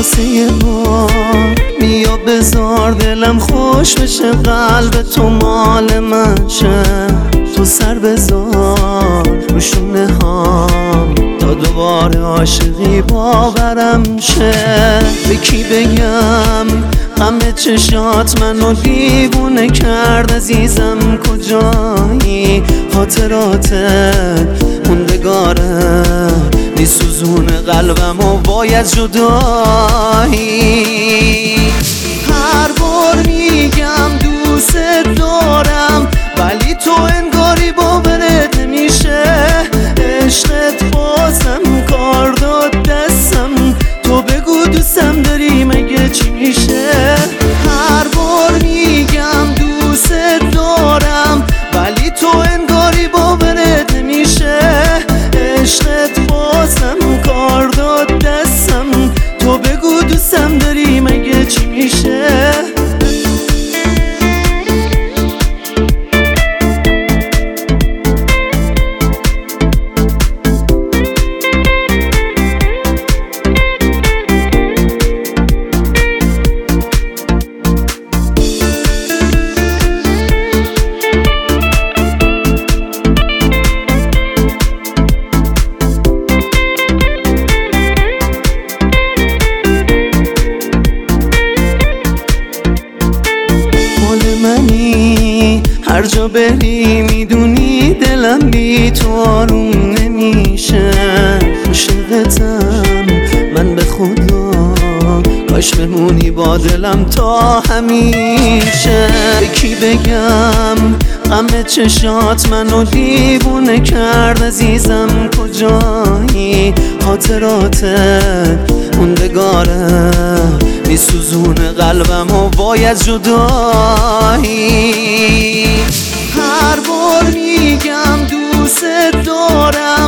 واسه ما بیا بذار دلم خوش بشه، قلب تو مال من شه، تو سر بذار رو شونه هام تا دوباره عاشقی باورم شه. به کی بگم غم چشات منو دیوونه کرد، عزیزم کجایی؟ خاطراتت موندگاره میسوزونه قلبم و باید جدایی. هر بار میگم دوست دارم ولی تو انگاری باورت نمیشه، عشقت بازم کار داد دستم، تو بگو دوستم داری مگه چی میشه؟ هر بار میگم دوست دارم ولی تو انگاری باورت نمیشه، عشقت بازم کار داد دستم، تو بگو دوستم داری مگه چی میشه؟ هر جا بری میدونی دلم بی تو آروم نمیشه، عاشقتم من به خدا، کاش بمونی با دلم تا همیشه. به کی بگم غم چشات منو دیوونه کرد، عزیزم کجایی؟ خاطراتت موندگاره میسوزونه قلبم و باید جدایی. هر بار میگم دوست دارم